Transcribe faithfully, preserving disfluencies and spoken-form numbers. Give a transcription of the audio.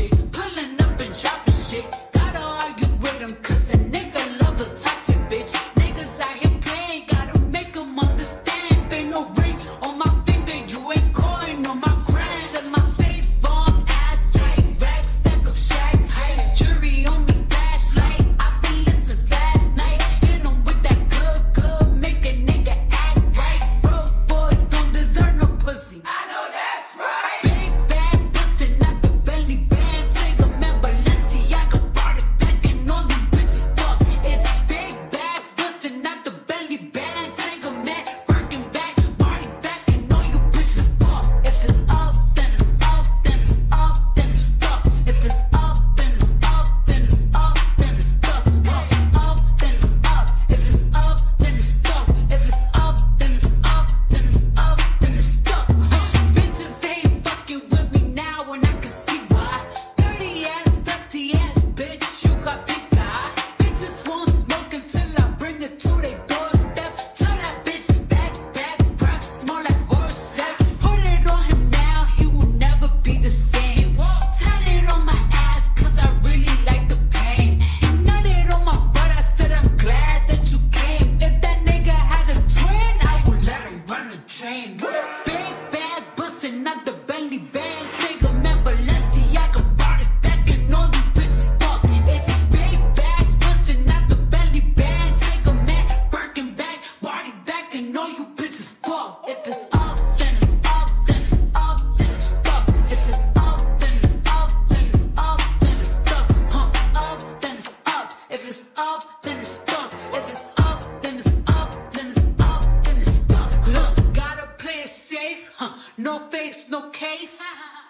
shit. Pulling up and dropping shit. Gotta argue with him, cause a nigga love a toxic bitch. Niggas out here playing, gotta make them understand. Ain't no ring on my finger, you ain't coin on my grand. And my face bomb, ass tight, rack, stack of shack, height. Jury on me, flashlight. I've been listening last night. Hit him with that good, good, make a nigga act right. Broke boys don't deserve no pussy. I know that's right. Big bag bustin' at the belly band. Take a man, Balenciaga brought it back and all these bitches fuck. It's big bags bustin' at the belly band. Take a man, working back, brought it back and all you bitches fuck. If it's up, then it's up, then it's up, then it's stuff. If it's up, then it's up, then it's up, then it's stuff. Up, then it's up. If it's up, then it's stuff. If it's up, then it's up, then it's up, then it's stuff. Bitches ain't fucking with me now and I can see why. Dirty ass, dusty ass bitch, you got pink eye. Bitches won't smoke until I bring it to their doorstep. Tell that bitch back, back, breath smell like horse sex. Put it on him now, he will never be the same. Tat it on my ass, cause I really like the pain. You nutted on my butt, I said I'm glad that you came. If that nigga had a twin, I would let him run the train. Big bag bustin' at the belly band. Take a man, Balenciaga brought it back and all these bitches fuck. It's big bags bustin' at the belly band. Take a man, Birkin bag, brought it back and all you bitches fuck. If it's up, then it's up, then it's up, then it's stuff. If it's up, then it's up, then it's up, then it's stuff. Huh, up, then it's up. If it's up, then it's stuff. If it's up, then it's up, then it's up, then it's stuff. Look, gotta play it safe, huh? No face, no case.